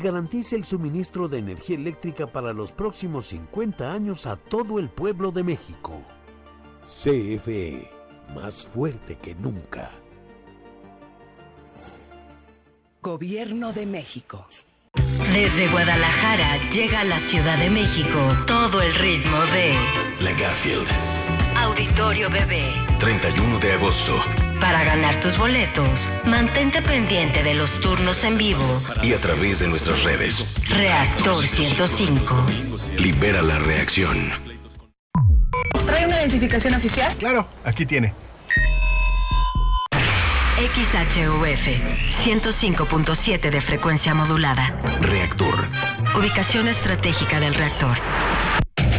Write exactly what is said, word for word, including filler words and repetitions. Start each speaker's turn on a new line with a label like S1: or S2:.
S1: Garantice el suministro de energía eléctrica para los próximos cincuenta años a todo el pueblo de México. C F E, más fuerte que nunca.
S2: Gobierno de México.
S3: Desde Guadalajara llega a la Ciudad de México todo el ritmo de
S4: La Garfield.
S3: Auditorio Bebé.
S4: treinta y uno de agosto.
S3: Para ganar tus boletos, mantente pendiente de los turnos en vivo
S4: Y a través de nuestras redes.
S3: Reactor ciento cinco.
S4: Libera la reacción.
S5: ¿Trae una identificación oficial?
S6: Claro, aquí tiene.
S3: X H U F ciento cinco punto siete de frecuencia modulada.
S4: Reactor.
S3: Ubicación estratégica del reactor.